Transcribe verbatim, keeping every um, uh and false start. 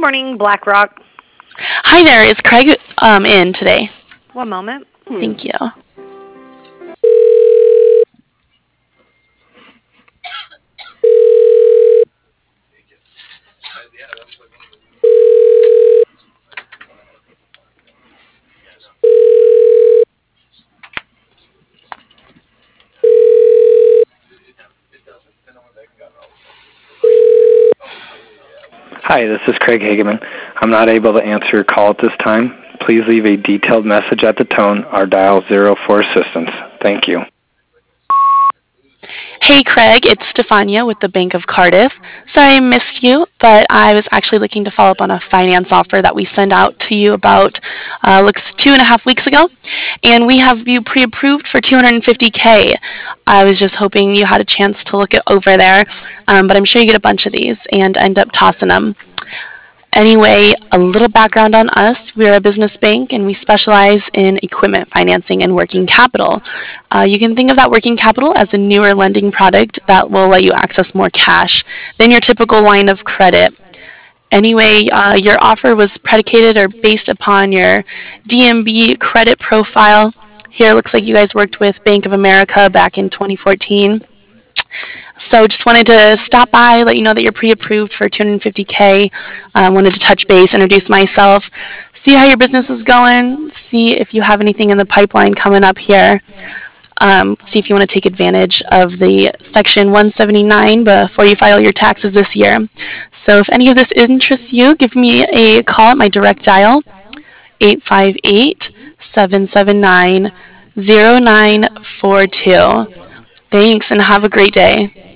morning, BlackRock. Hi there, is Craig um, in today? One moment. Thank you. Hi, this is Craig Hageman. I'm not able to answer your call at this time. Please leave a detailed message at the tone or dial zero for assistance. Thank you. Hey Craig, it's Stefania with the Bank of Cardiff. Sorry I missed you, but I was actually looking to follow up on a finance offer that we sent out to you about uh, looks two and a half weeks ago, and we have you pre-approved for two hundred fifty K. I was just hoping you had a chance to look it over there, um, but I'm sure you get a bunch of these and end up tossing them. Anyway, a little background on us. We're a business bank and we specialize in equipment financing and working capital. Uh, you can think of that working capital as a newer lending product that will let you access more cash than your typical line of credit. Anyway, uh, your offer was predicated or based upon your D M B credit profile. Here it looks like you guys worked with Bank of America back in twenty fourteen. So just wanted to stop by, let you know that you're pre-approved for two hundred fifty K. Um, wanted to touch base, introduce myself, see how your business is going, see if you have anything in the pipeline coming up here. Um, see if you want to take advantage of the Section one seventy-nine before you file your taxes this year. So if any of this interests you, give me a call at my direct dial, eight five eight, seven seven nine, zero nine four two. Thanks and have a great day.